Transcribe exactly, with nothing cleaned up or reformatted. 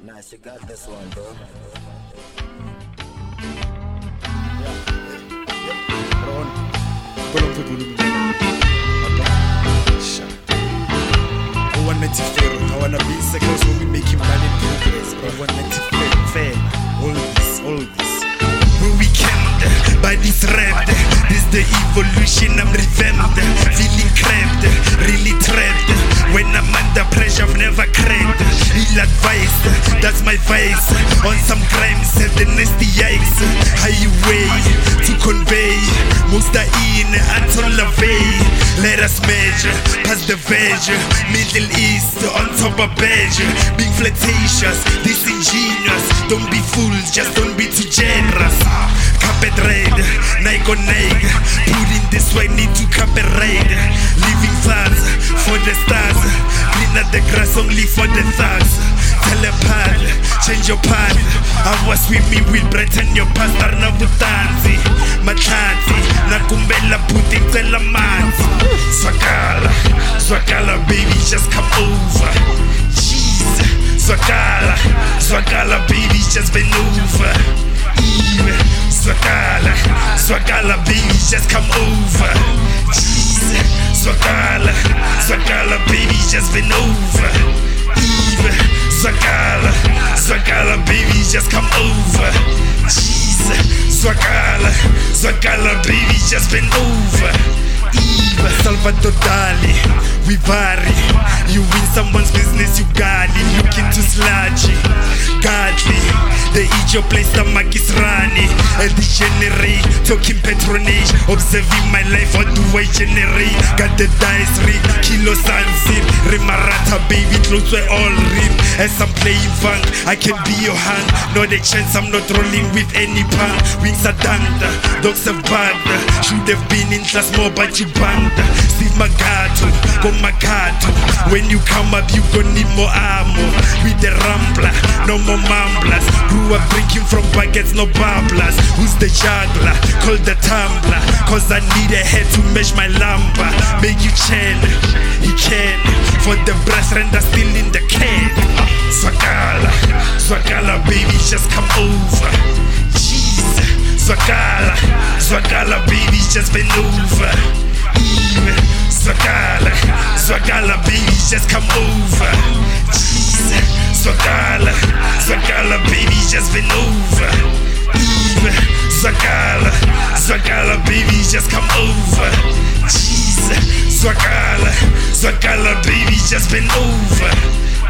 Nice, you got this one, bro. one ninety-four, I wanna be second, so we making money in progress. one ninety-four, fair, all this, all this. When we camped by this rap, this the evolution, I'm revamped. Feeling cramped, really trapped. When I'm under pressure, I've never cracked. Ill advice, that's my vice. On some crimes, the nasty yikes. Highway to convey, most are in until LaVey. Let us measure, past the veg. Middle East, on top of badge. Being flirtatious, disingenuous. Don't be fooled, just don't be too generous. Carpet raid, Nike on Nike. Pulling this way, need to carpet raid. Living fast for the stars. Clean up the grass only for the thugs. Telepath, change your path. I was swimming with bread and your pastor na butanzi. Matanzi, nakumbela puting tela manzi. Swakala, swakala baby just come over. Jeez, swakala, swakala baby just bend over. Eve, swakala, swakala baby just come over. Jeez, swakala, swakala baby just bend over. Eve, swakala, swakala baby just come over. Jeez, swakala, swakala baby just bend over. Eve, Salvador Dali, we vary. You win someone's business, you got it. Looking too sludgy, godly. They eat your place, stomach is running. A degenerate, talking patronage. Observing my life, what do I generate? Got the dice rig, kilo sunset. Rimarata baby, clothes were all ripped. As I'm playing funk, I can be your hand. Not a chance, I'm not rolling with any punk. Wings are dunked, dogs have bugged. Should have been in class more, but you banged. Steve Magato, go Magato. When you come up, you gon' need more ammo. With the Rambler, no more mumblers. Grew up drinking from buckets, no bubblers. Who's the juggler? Call the tumbler. Cause I need a head to mesh my lumber. Make you chain, he can. For the brass render still in the can. Swakala, swakala baby just come over. Jeez, swakala, swakala baby just bend over. Eve, swakala, swakala baby just come over. Jeez, swakala, swakala baby just bend over. Eve, swakala, swakala baby just come over. Jeez, swakala, swakala baby just bend over.